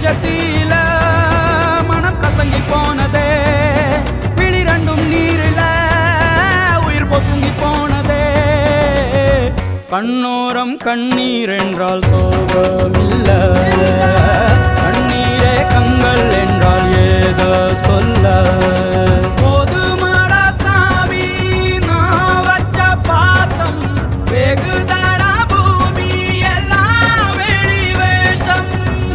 வெச்சத்தில மனம் கசங்கி போனதே விழி ரெண்டும் நீரில உயிர் பொசுங்கி போனதே கண்ணோரம் கண்ணீர் என்றால் சோகமில்ல கண்ணீரே கண்கள் என்றால் ஏதோ சொல்ல போதுமாடா சாமி நான் வச்ச பாசம் வெகுதடா பூமி எல்லாம் வெளி வேஷம்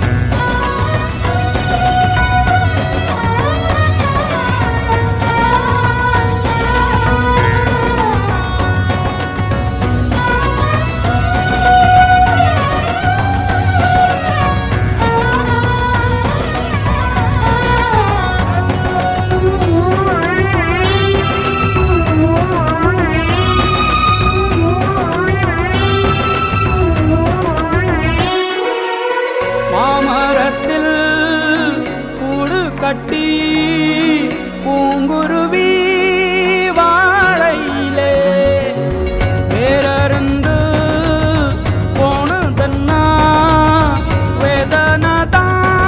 மாமரத்தில் கூடு கட்டி பூங்குருவி வாழையிலே வேறருந்து போனதன்னா வேதனதா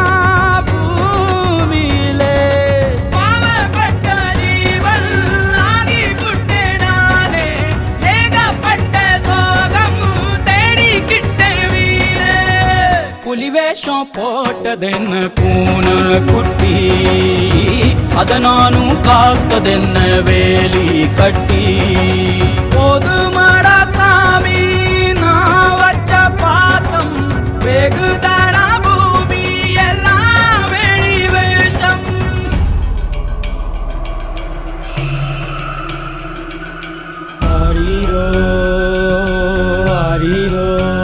பூமியிலே பாவப்பட்ட ஜீவன் ஆகி புட்டே நானே ஏகப்பட்ட சோகமு தேடிக்கிட்டே வீரே புலிவேஷம் போட்டதென்ன பூனை குட்டி அத நானும் காத்ததென்ன வேலி கட்டி போதுமாடா சாமி நான் வச்ச பாசம் வெகுதடா பூமி எல்லாம் வெளி வேஷம் ஆரீரோ ஆரீரோ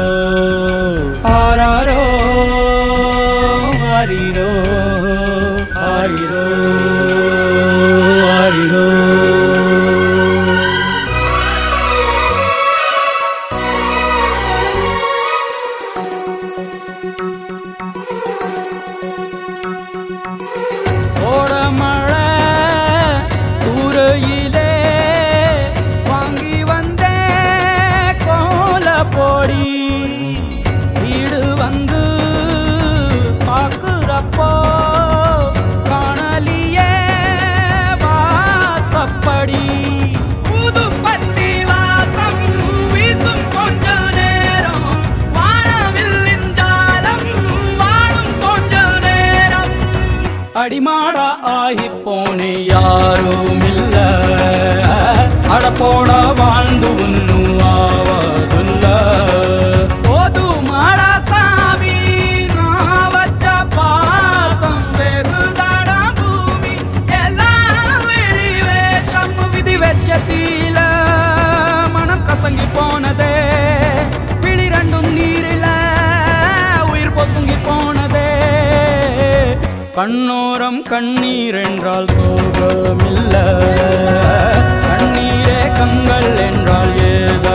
ஆராரோ ஆரீரோ ஆரீரோ ஆரீரோ ஓடமழை தூரையிலே வாங்கி வந்த கோல போடி வீடு வந்து பாக்குறப்போ காணலியே வாசப்படி புது பத்தி வாசம் வீசும் கொஞ்ச நேரம் வாழவில்லின் ஜாலம் வாழும் கொஞ்ச நேரம் அடிமாடா ஆகி போனே யாரும் இல்ல அடப்போட வாழ்ந்து ஒன்னும் ஆவதில்ல போதுமாடா சாமி நான் வச்ச பாசம் வெகுதடா பூமி எல்லாம் வெளி வேஷம் விதி வெச்சத்தில மனம் கசங்கி போனதே விழி ரெண்டும் நீரில உயிர் பொசுங்கி போனதே கண்ணோரம் கண்ணீர் என்றால் சோகமில்ல கண்ணீரே கண்கள் என்றால் ஏதோ